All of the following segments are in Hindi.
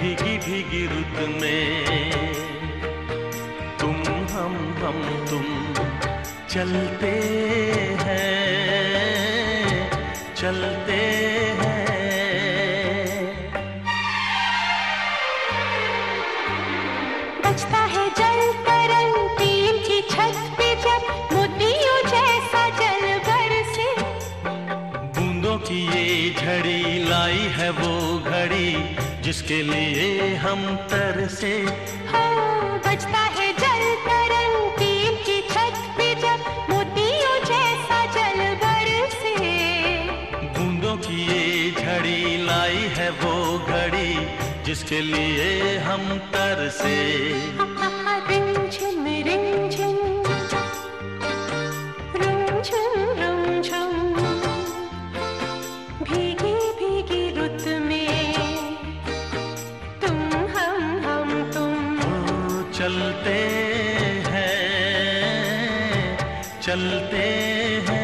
भीगी भीगी रुत में तुम हम तुम चलते हैं चलते हैं। बजता है जल तरंग टीम की छत पे जब मोतियों जैसा जल बरसे। बूंदों की ये झड़ी लाई है वो घड़ी जिसके लिए हम तरसे। हाँ, बजता है जल तरंग टीम की छत पे जब मोतियों जैसा जल बरसे। बूंदों की ये झड़ी लाई है वो घड़ी जिसके लिए हम तरसे। रिमझिम रिमझिम रुमझुम रुमझुम भीगी भीगी रुत में तुम हम तुम चलते हैं चलते हैं।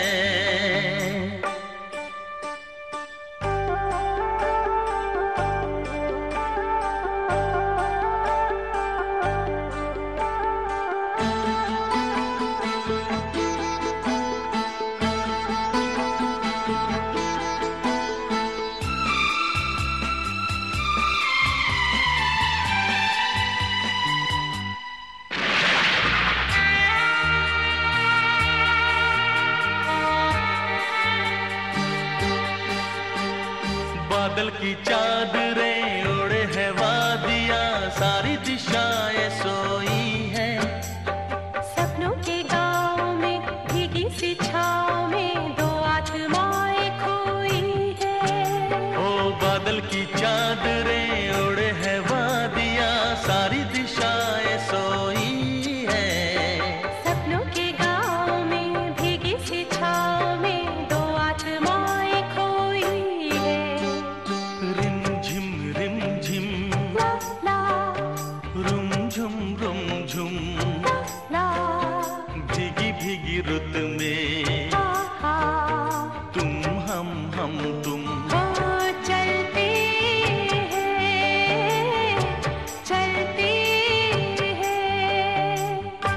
बादल की चादरें ओढ़े है वादियाँ सारी दिशाएं सोई हैं। सपनों के गाँव में भीगी सी छाँव में दो आत्माएं खोई है। ओ बादल की चादरें ओढ़े है वादियाँ सारी दिशाएं सोई हैं। सपनों के गाँव में भीगी सी छाँव में दो आत्माएं खोई है। रिमझिम रिमझिम ला ला रुमझुम रुमझुम ला भीगी भीगी रुत में हा तुम हम तुम चलते हैं चलते हैं।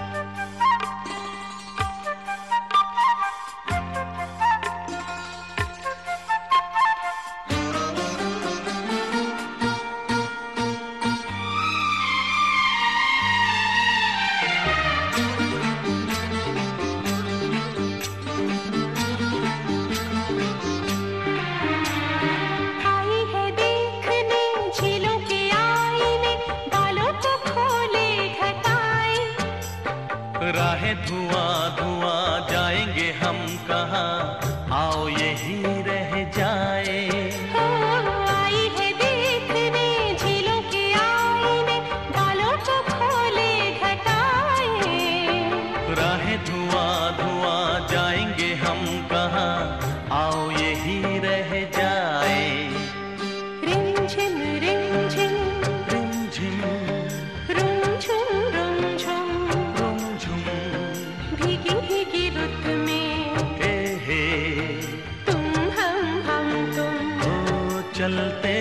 आई है देखने झीलों के आईने बालों को खोले घटाए। राहें धुआं धुआं जाएंगे हम कहाँ आओ यही रह जाए। आई है देखने झीलों के आईने बालों को खोले घटाए। राहें धुआं धुआं जाएंगे हम कहाँ आओ यही रह जाए। रिमझिम रिमझिम रिमझिम रुमझुम रुमझुम रुमझुम भीगी भीगी रुत में हे तुम हम तुम ओ चलते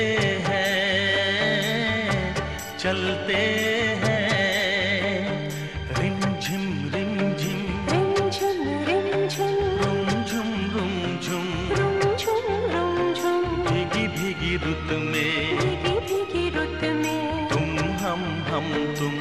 हैं चलते हैं। रिमझिम रिमझिम रिमझिम रिमझिम रुमझुम रुमझुम रुमझुम रुमझुम भीगी भीगी रुत में भीगी भीगी रुत में तुम हम तुम